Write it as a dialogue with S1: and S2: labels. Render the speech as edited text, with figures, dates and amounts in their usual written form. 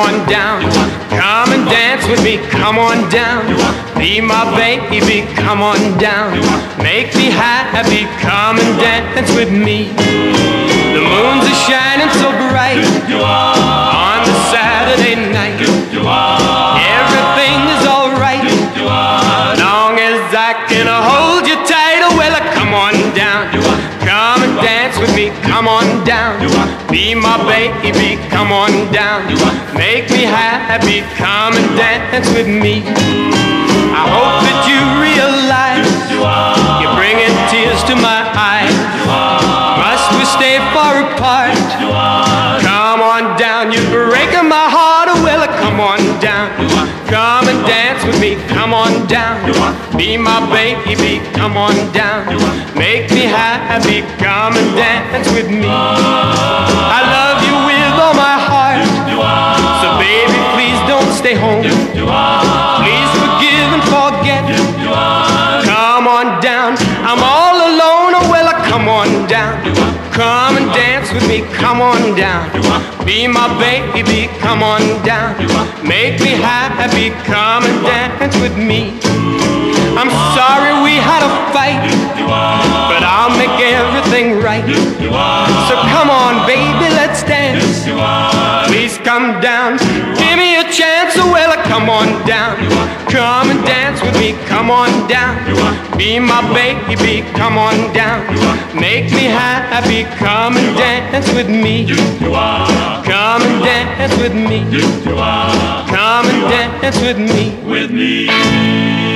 S1: on down. Come and dance with me, come on down. Be my baby, come on down. Make me happy, come and dance with me. The moons are shining so bright on the Saturday night. Everything is alright, long as I can hold you tight. Oh, well, come on down. Come and dance with me, come on down. Be my baby, come on down. Make me happy, come and dance with me. I hope that you realize you're bringing tears to my eyes. Must we stay far apart? Come on down, you're breaking my heart. Oh, well, come on down. Come and dance with me, come on down. Be my baby, come on down. Make me happy, come and dance with me. I love you with all my heart, so baby, please don't stay home. Please forgive and forget. Come on down, I'm all alone. Oh, well, come on down. Come and dance with me, come on down. Be my baby, come on down. Make me happy, come and dance with me. I'm sorry we had a fight, but I'll make everything right. So come on, baby, let's dance. Please come down, give me a chance. Oh, well, come on down. Come and dance with me, come on down. Be my baby, come on down. Make me happy, come and dance with me. Come and dance with me. Come and dance with me.